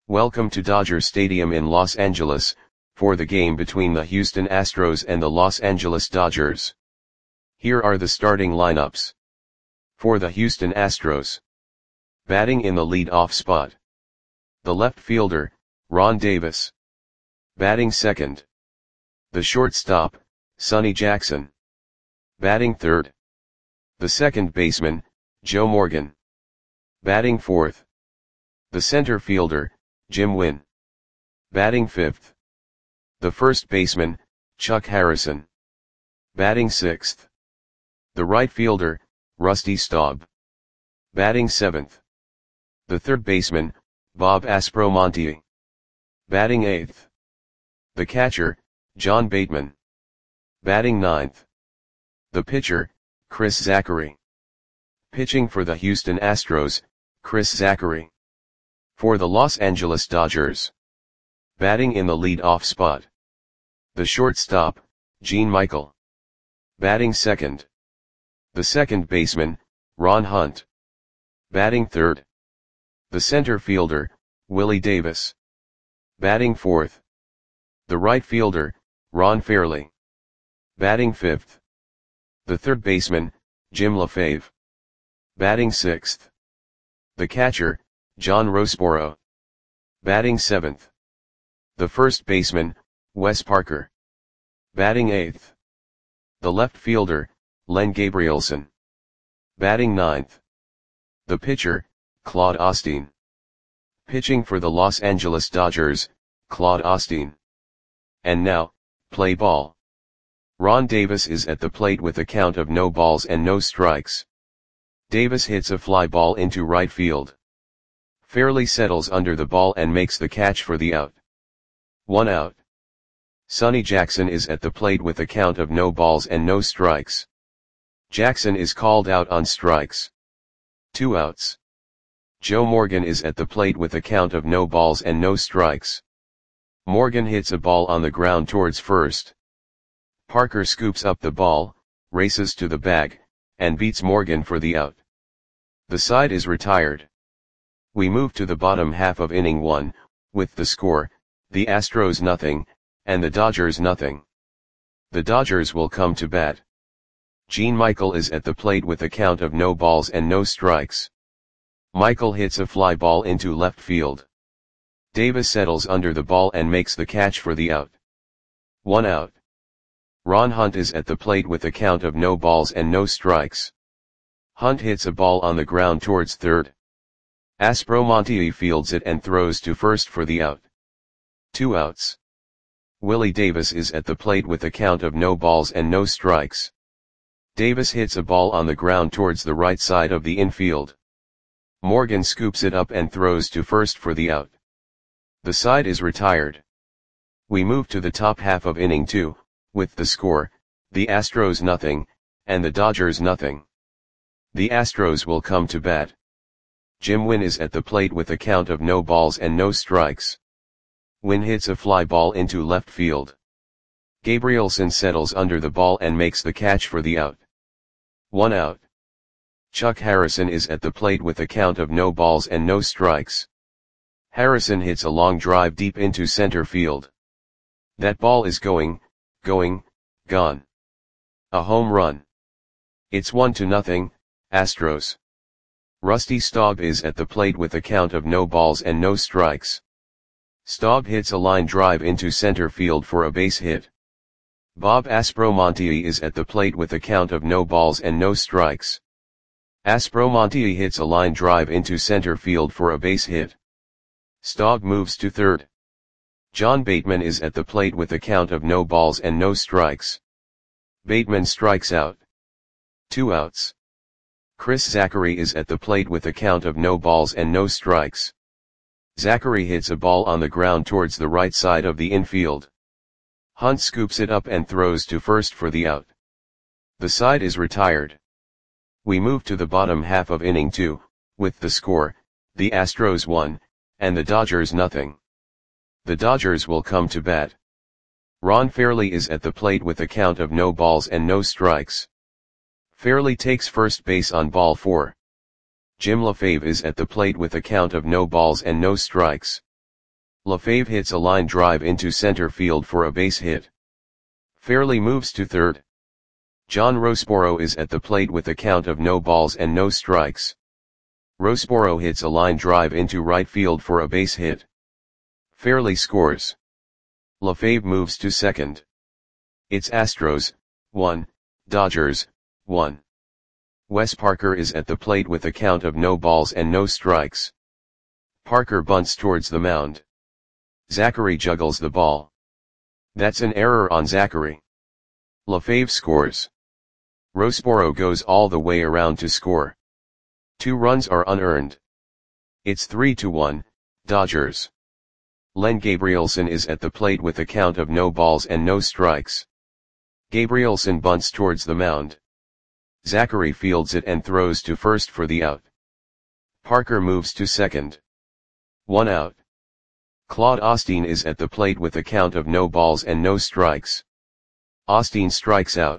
Welcome to Dodger Stadium in Los Angeles, for the game between the Houston Astros and the Los Angeles Dodgers. Here are the starting lineups. For the Houston Astros. Batting in the lead-off spot. The left fielder, Ron Davis. Batting second. The shortstop, Sonny Jackson. Batting third. The second baseman, Joe Morgan. Batting fourth. The center fielder, Jim Wynn. Batting fifth. The first baseman, Chuck Harrison. Batting sixth. The right fielder, Rusty Staub. Batting seventh. The third baseman, Bob Aspromonte. Batting eighth. The catcher, John Bateman. Batting ninth. The pitcher, Chris Zachary. Pitching for the Houston Astros, Chris Zachary. For the Los Angeles Dodgers. Batting in the lead-off spot. The shortstop, Gene Michael. Batting second. The second baseman, Ron Hunt. Batting third. The center fielder, Willie Davis. Batting fourth. The right fielder, Ron Fairly. Batting fifth. The third baseman, Jim LaFave. Batting sixth. The catcher, John Roseboro. Batting seventh. The first baseman, Wes Parker. Batting eighth. The left fielder, Len Gabrielson. Batting ninth. The pitcher, Claude Osteen. Pitching for the Los Angeles Dodgers, Claude Osteen. And now, play ball. Ron Davis is at the plate with a count of no balls and no strikes. Davis hits a fly ball into right field. Fairly settles under the ball and makes the catch for the out. 1 out. Sonny Jackson is at the plate with a count of no balls and no strikes. Jackson is called out on strikes. 2 outs. Joe Morgan is at the plate with a count of no balls and no strikes. Morgan hits a ball on the ground towards first. Parker scoops up the ball, races to the bag, and beats Morgan for the out. The side is retired. We move to the bottom half of inning 1, with the score, the Astros nothing, and the Dodgers nothing. The Dodgers will come to bat. Gene Michael is at the plate with a count of no balls and no strikes. Michael hits a fly ball into left field. Davis settles under the ball and makes the catch for the out. 1 out. Ron Hunt is at the plate with a count of no balls and no strikes. Hunt hits a ball on the ground towards third. Aspromonte fields it and throws to first for the out. 2 outs. Willie Davis is at the plate with a count of no balls and no strikes. Davis hits a ball on the ground towards the right side of the infield. Morgan scoops it up and throws to first for the out. The side is retired. We move to the top half of inning 2, with the score, the Astros nothing, and the Dodgers nothing. The Astros will come to bat. Jim Wynn is at the plate with a count of no balls and no strikes. Wynn hits a fly ball into left field. Gabrielson settles under the ball and makes the catch for the out. 1 out. Chuck Harrison is at the plate with a count of no balls and no strikes. Harrison hits a long drive deep into center field. That ball is gone. A home run. It's 1-0, Astros. Rusty Staub is at the plate with a count of no balls and no strikes. Staub hits a line drive into center field for a base hit. Bob Aspromonte is at the plate with a count of no balls and no strikes. Aspromonte hits a line drive into center field for a base hit. Staub moves to third. John Bateman is at the plate with a count of no balls and no strikes. Bateman strikes out. 2 outs. Chris Zachary is at the plate with a count of no balls and no strikes. Zachary hits a ball on the ground towards the right side of the infield. Hunt scoops it up and throws to first for the out. The side is retired. We move to the bottom half of inning 2, with the score, the Astros 1, and the Dodgers nothing. The Dodgers will come to bat. Ron Fairly is at the plate with a count of no balls and no strikes. Fairly takes first base on ball 4. Jim LaFave is at the plate with a count of no balls and no strikes. LaFave hits a line drive into center field for a base hit. Fairly moves to third. John Roseboro is at the plate with a count of no balls and no strikes. Roseboro hits a line drive into right field for a base hit. Fairly scores. LaFave moves to second. It's Astros, 1, Dodgers, 1. Wes Parker is at the plate with a count of no balls and no strikes. Parker bunts towards the mound. Zachary juggles the ball. That's an error on Zachary. LaFave scores. Roseboro goes all the way around to score. 2 runs are unearned. It's 3-1, Dodgers. Len Gabrielson is at the plate with a count of no balls and no strikes. Gabrielson bunts towards the mound. Zachary fields it and throws to first for the out. Parker moves to second. 1 out. Claude Osteen is at the plate with a count of no balls and no strikes. Osteen strikes out.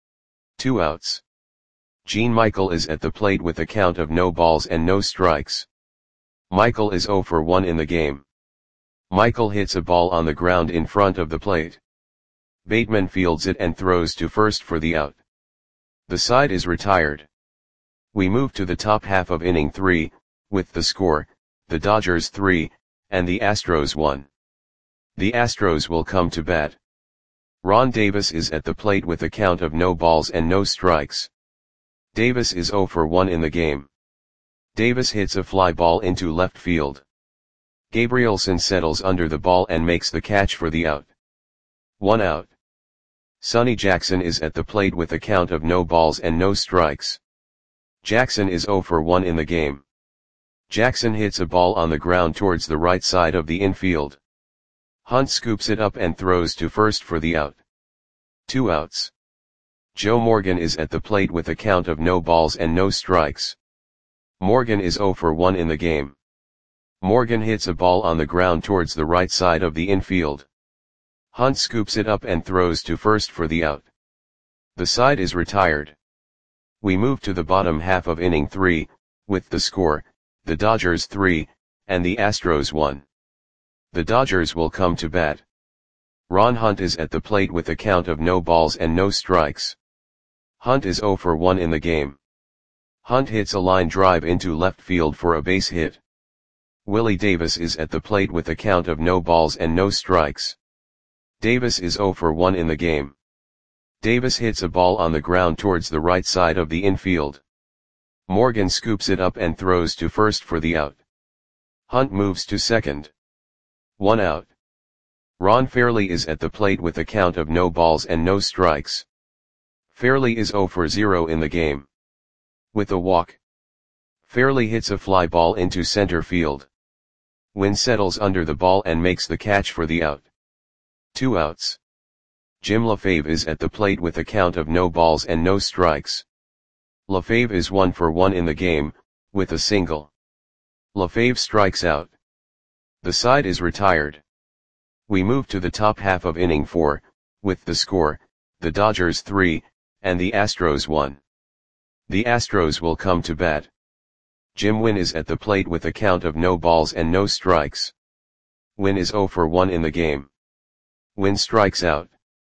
2 outs. Gene Michael is at the plate with a count of no balls and no strikes. Michael is 0 for 1 in the game. Michael hits a ball on the ground in front of the plate. Bateman fields it and throws to first for the out. The side is retired. We move to the top half of inning 3, with the score, the Dodgers 3, and the Astros 1. The Astros will come to bat. Ron Davis is at the plate with a count of no balls and no strikes. Davis is 0 for 1 in the game. Davis hits a fly ball into left field. Gabrielson settles under the ball and makes the catch for the out. 1 out. Sonny Jackson is at the plate with a count of no balls and no strikes. Jackson is 0 for 1 in the game. Jackson hits a ball on the ground towards the right side of the infield. Hunt scoops it up and throws to first for the out. 2 outs. Joe Morgan is at the plate with a count of no balls and no strikes. Morgan is 0 for 1 in the game. Morgan hits a ball on the ground towards the right side of the infield. Hunt scoops it up and throws to first for the out. The side is retired. We move to the bottom half of inning 3, with the score, the Dodgers 3, and the Astros 1. The Dodgers will come to bat. Ron Hunt is at the plate with a count of no balls and no strikes. Hunt is 0 for 1 in the game. Hunt hits a line drive into left field for a base hit. Willie Davis is at the plate with a count of no balls and no strikes. Davis is 0 for 1 in the game. Davis hits a ball on the ground towards the right side of the infield. Morgan scoops it up and throws to first for the out. Hunt moves to second. 1 out. Ron Fairley is at the plate with a count of no balls and no strikes. Fairley is 0 for 0 in the game. With a walk. Fairley hits a fly ball into center field. Wynn settles under the ball and makes the catch for the out. 2 outs. Jim LaFave is at the plate with a count of no balls and no strikes. LaFave is 1 for 1 in the game, with a single. LaFave strikes out. The side is retired. We move to the top half of inning 4, with the score, the Dodgers 3, and the Astros 1. The Astros will come to bat. Jim Wynn is at the plate with a count of no balls and no strikes. Wynn is 0 for 1 in the game. Wynn strikes out.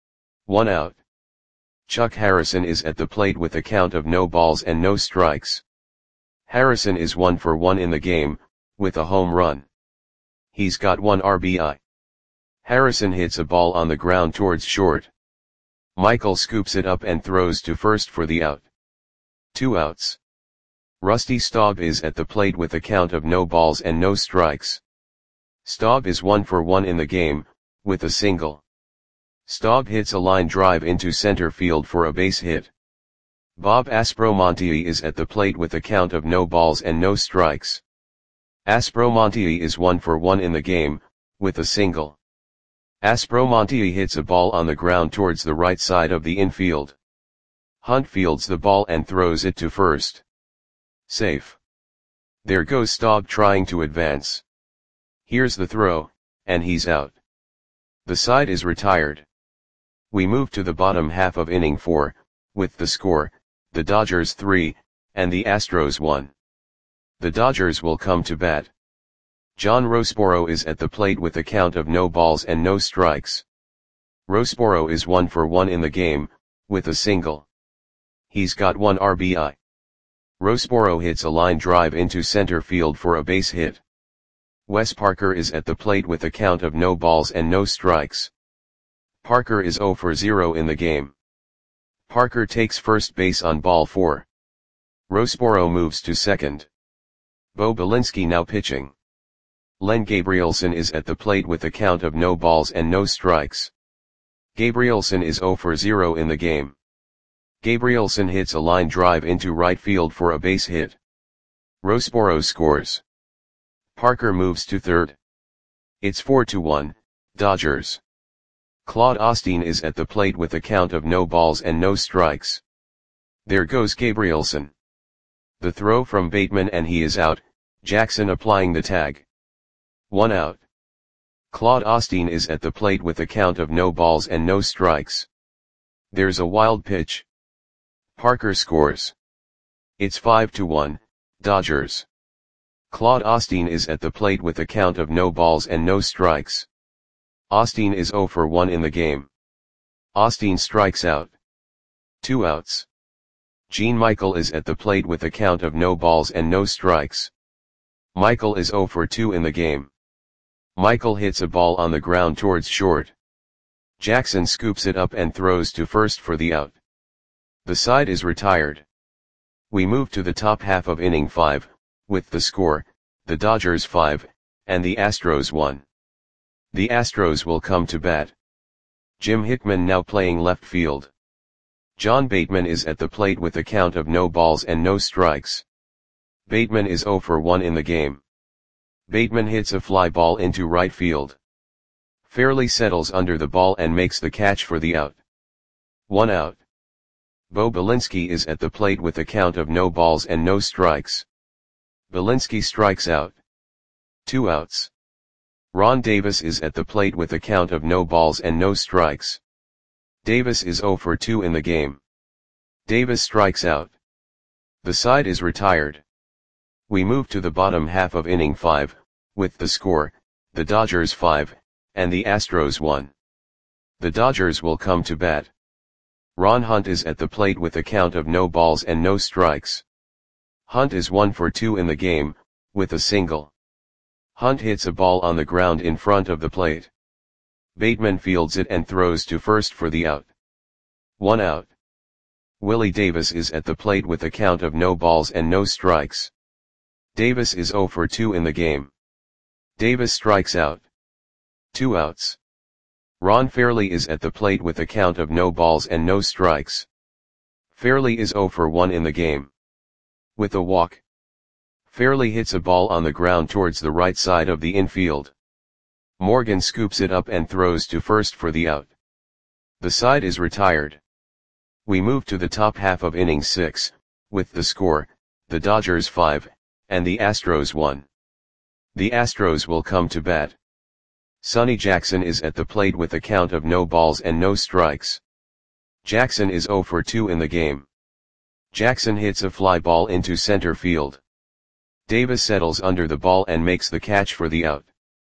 1 out. Chuck Harrison is at the plate with a count of no balls and no strikes. Harrison is 1 for 1 in the game, with a home run. He's got 1 RBI. Harrison hits a ball on the ground towards short. Michael scoops it up and throws to first for the out. 2 outs. Rusty Staub is at the plate with a count of no balls and no strikes. Staub is 1 for 1 in the game, with a single. Staub hits a line drive into center field for a base hit. Bob Aspromonte is at the plate with a count of no balls and no strikes. Aspromonte is 1 for 1 in the game, with a single. Aspromonte hits a ball on the ground towards the right side of the infield. Hunt fields the ball and throws it to first. Safe. There goes Staub trying to advance. Here's the throw, and he's out. The side is retired. We move to the bottom half of inning 4, with the score, the Dodgers 3, and the Astros 1. The Dodgers will come to bat. John Rossborough is at the plate with a count of no balls and no strikes. Rossborough is 1 for 1 in the game, with a single. He's got 1 RBI. Rossborough hits a line drive into center field for a base hit. Wes Parker is at the plate with a count of no balls and no strikes. Parker is 0 for 0 in the game. Parker takes first base on ball 4. Rossborough moves to second. Bo Belinsky now pitching. Len Gabrielson is at the plate with a count of no balls and no strikes. Gabrielson is 0 for 0 in the game. Gabrielson hits a line drive into right field for a base hit. Rossborough scores. Parker moves to third. It's 4-1, Dodgers. Claude Osteen is at the plate with a count of no balls and no strikes. There goes Gabrielson. The throw from Bateman and he is out, Jackson applying the tag. 1 out. Claude Osteen is at the plate with a count of no balls and no strikes. There's a wild pitch. Parker scores. It's 5-1, Dodgers. Claude Osteen is at the plate with a count of no balls and no strikes. Osteen is 0 for 1 in the game. Osteen strikes out. 2 outs. Gene Michael is at the plate with a count of no balls and no strikes. Michael is 0 for 2 in the game. Michael hits a ball on the ground towards short. Jackson scoops it up and throws to first for the out. The side is retired. We move to the top half of inning 5, with the score, the Dodgers 5, and the Astros 1. The Astros will come to bat. Jim Hickman now playing left field. John Bateman is at the plate with a count of no balls and no strikes. Bateman is 0 for 1 in the game. Bateman hits a fly ball into right field. Fairly settles under the ball and makes the catch for the out. 1 out. Bo Belinsky is at the plate with a count of no balls and no strikes. Belinsky strikes out. 2 outs. Ron Davis is at the plate with a count of no balls and no strikes. Davis is 0 for 2 in the game. Davis strikes out. The side is retired. We move to the bottom half of inning 5, with the score, the Dodgers 5, and the Astros 1. The Dodgers will come to bat. Ron Hunt is at the plate with a count of no balls and no strikes. Hunt is 1 for 2 in the game, with a single. Hunt hits a ball on the ground in front of the plate. Bateman fields it and throws to first for the out. 1 out. Willie Davis is at the plate with a count of no balls and no strikes. Davis is 0 for 2 in the game. Davis strikes out. 2 outs. Ron Fairley is at the plate with a count of no balls and no strikes. Fairley is 0 for 1 in the game. With a walk. Fairley hits a ball on the ground towards the right side of the infield. Morgan scoops it up and throws to first for the out. The side is retired. We move to the top half of inning 6, with the score, the Dodgers 5, and the Astros 1. The Astros will come to bat. Sonny Jackson is at the plate with a count of no balls and no strikes. Jackson is 0 for 2 in the game. Jackson hits a fly ball into center field. Davis settles under the ball and makes the catch for the out.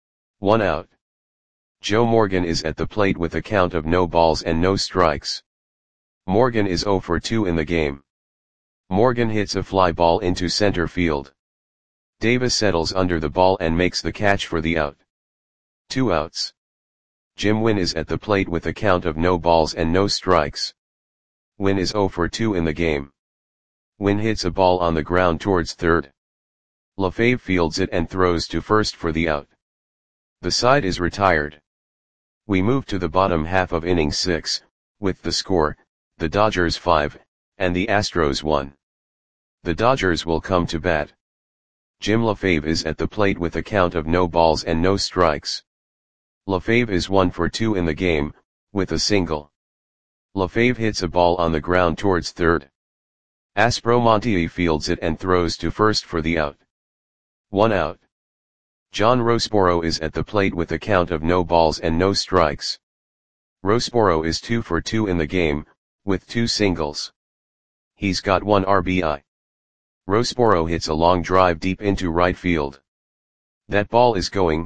1 out. Joe Morgan is at the plate with a count of no balls and no strikes. Morgan is 0 for 2 in the game. Morgan hits a fly ball into center field. Davis settles under the ball and makes the catch for the out. 2 outs. Jim Wynn is at the plate with a count of no balls and no strikes. Wynn is 0 for 2 in the game. Wynn hits a ball on the ground towards third. LaFave fields it and throws to first for the out. The side is retired. We move to the bottom half of inning 6, with the score, the Dodgers 5, and the Astros 1. The Dodgers will come to bat. Jim LaFave is at the plate with a count of no balls and no strikes. LaFave is 1 for 2 in the game, with a single. LaFave hits a ball on the ground towards third. Aspromonte fields it and throws to first for the out. 1 out. John Rossborough is at the plate with a count of no balls and no strikes. Rossborough is 2 for 2 in the game, with 2 singles. He's got 1 RBI. Rossborough hits a long drive deep into right field. That ball is going,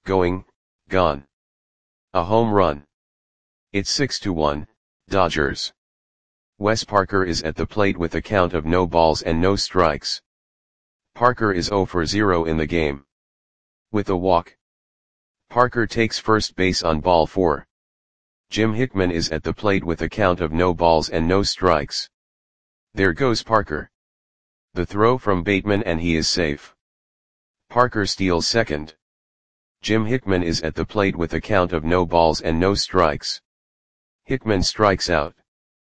gone. A home run. It's 6-1, Dodgers. Wes Parker is at the plate with a count of no balls and no strikes. Parker is 0 for 0 in the game. With a walk. Parker takes first base on ball 4. Jim Hickman is at the plate with a count of no balls and no strikes. There goes Parker. The throw from Bateman and he is safe. Parker steals second. Jim Hickman is at the plate with a count of no balls and no strikes. Hickman strikes out.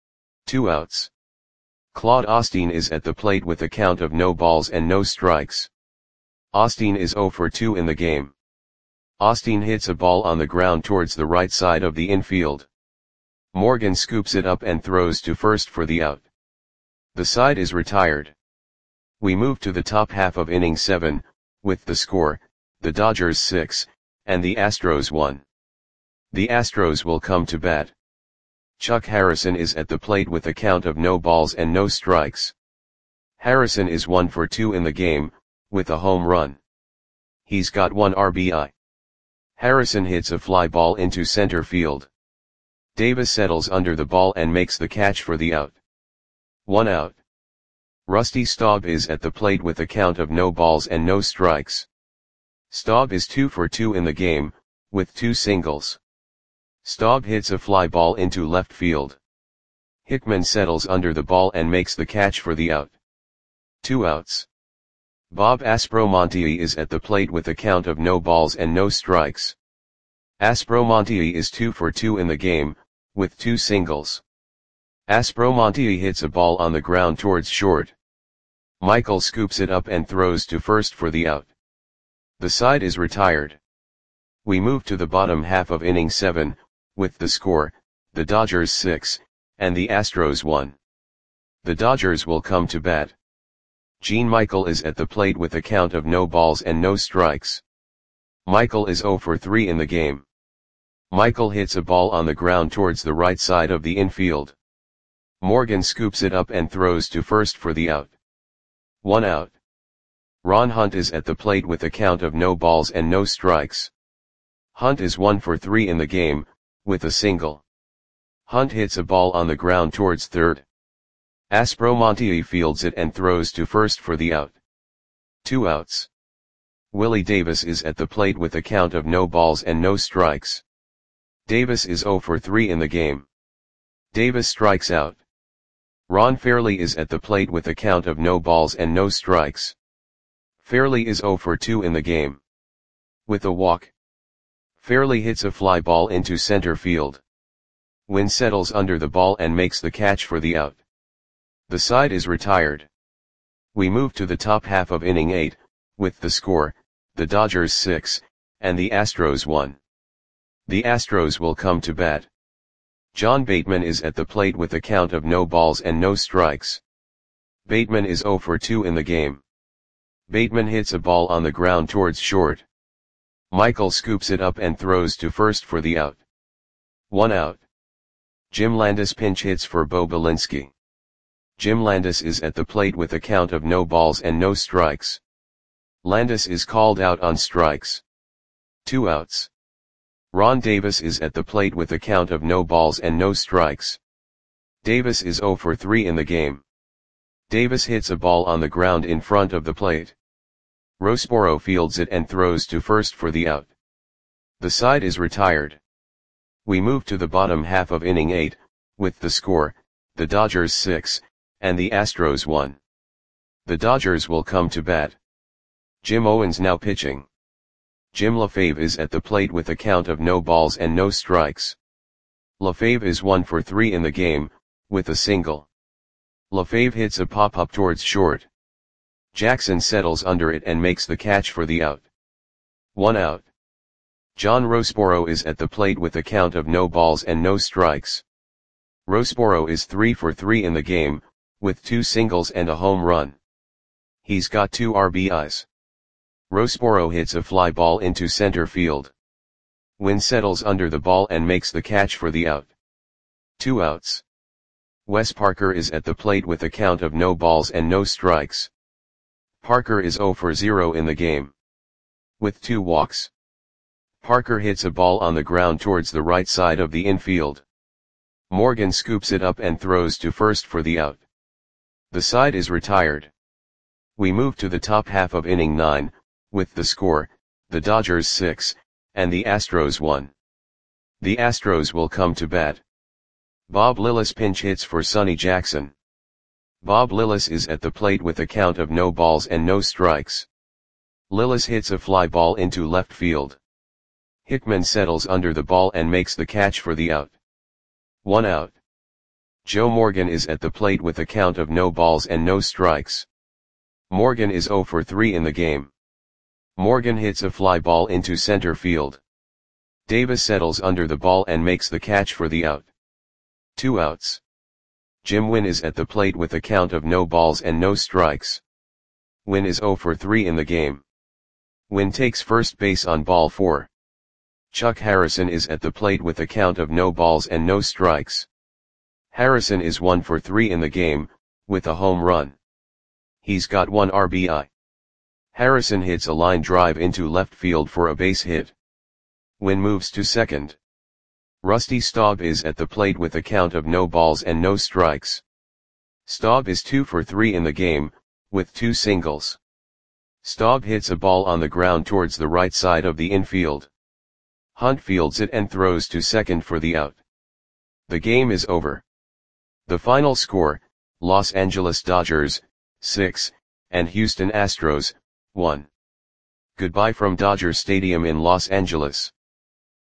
2 outs. Claude Osteen is at the plate with a count of no balls and no strikes. Osteen is 0 for 2 in the game. Osteen hits a ball on the ground towards the right side of the infield. Morgan scoops it up and throws to first for the out. The side is retired. We move to the top half of inning 7, with the score, the Dodgers 6, and the Astros 1. The Astros will come to bat. Chuck Harrison is at the plate with a count of no balls and no strikes. Harrison is 1 for 2 in the game, with a home run. He's got 1 RBI. Harrison hits a fly ball into center field. Davis settles under the ball and makes the catch for the out. 1 out. Rusty Staub is at the plate with a count of no balls and no strikes. Staub is 2 for 2 in the game, with 2 singles. Staub hits a fly ball into left field. Hickman settles under the ball and makes the catch for the out. 2 outs. Bob Aspromonte is at the plate with a count of no balls and no strikes. Aspromonte is 2 for 2 in the game, with 2 singles. Aspromonte hits a ball on the ground towards short. Michael scoops it up and throws to first for the out. The side is retired. We move to the bottom half of inning 7, with the score, the Dodgers 6, and the Astros 1. The Dodgers will come to bat. Gene Michael is at the plate with a count of no balls and no strikes. Michael is 0 for 3 in the game. Michael hits a ball on the ground towards the right side of the infield. Morgan scoops it up and throws to first for the out. 1 out. Ron Hunt is at the plate with a count of no balls and no strikes. Hunt is 1 for 3 in the game, with a single. Hunt hits a ball on the ground towards third. Aspromonte fields it and throws to first for the out. 2 outs. Willie Davis is at the plate with a count of no balls and no strikes. Davis is 0 for 3 in the game. Davis strikes out. Ron Fairley is at the plate with a count of no balls and no strikes. Fairley is 0 for 2 in the game. With a walk. Fairley hits a fly ball into center field. Wynn settles under the ball and makes the catch for the out. The side is retired. We move to the top half of inning 8, with the score, the Dodgers 6, and the Astros 1. The Astros will come to bat. John Bateman is at the plate with a count of no balls and no strikes. Bateman is 0 for 2 in the game. Bateman hits a ball on the ground towards short. Michael scoops it up and throws to first for the out. 1 out. Jim Landis pinch hits for Bo Belinsky. Jim Landis is at the plate with a count of no balls and no strikes. Landis is called out on strikes. 2 outs. Ron Davis is at the plate with a count of no balls and no strikes. Davis is 0 for 3 in the game. Davis hits a ball on the ground in front of the plate. Rosboro fields it and throws to first for the out. The side is retired. We move to the bottom half of inning 8, with the score, the Dodgers 6, and the Astros 1. The Dodgers will come to bat. Jim Owens now pitching. Jim LaFave is at the plate with a count of no balls and no strikes. LaFave is 1 for 3 in the game, with a single. LaFave hits a pop-up towards short. Jackson settles under it and makes the catch for the out. 1 out. John Rosboro is at the plate with a count of no balls and no strikes. Rosboro is 3 for 3 in the game, with 2 singles and a home run. He's got 2 RBIs. Rosboro hits a fly ball into center field. Wynn settles under the ball and makes the catch for the out. 2 outs. Wes Parker is at the plate with a count of no balls and no strikes. Parker is 0 for 0 in the game. with 2 walks. Parker hits a ball on the ground towards the right side of the infield. Morgan scoops it up and throws to first for the out. The side is retired. We move to the top half of inning 9, with the score, the Dodgers 6, and the Astros 1. The Astros will come to bat. Bob Lillis pinch hits for Sonny Jackson. Bob Lillis is at the plate with a count of no balls and no strikes. Lillis hits a fly ball into left field. Hickman settles under the ball and makes the catch for the out. 1 out. Joe Morgan is at the plate with a count of no balls and no strikes. Morgan is 0 for 3 in the game. Morgan hits a fly ball into center field. Davis settles under the ball and makes the catch for the out. 2 outs. Jim Wynn is at the plate with a count of no balls and no strikes. Wynn is 0 for 3 in the game. Wynn takes first base on ball 4. Chuck Harrison is at the plate with a count of no balls and no strikes. Harrison is 1 for 3 in the game, with a home run. He's got 1 RBI. Harrison hits a line drive into left field for a base hit. Wynn moves to second. Rusty Staub is at the plate with a count of no balls and no strikes. Staub is 2 for 3 in the game, with 2 singles. Staub hits a ball on the ground towards the right side of the infield. Hunt fields it and throws to second for the out. The game is over. The final score, Los Angeles Dodgers, 6, and Houston Astros, 1. Goodbye from Dodger Stadium in Los Angeles.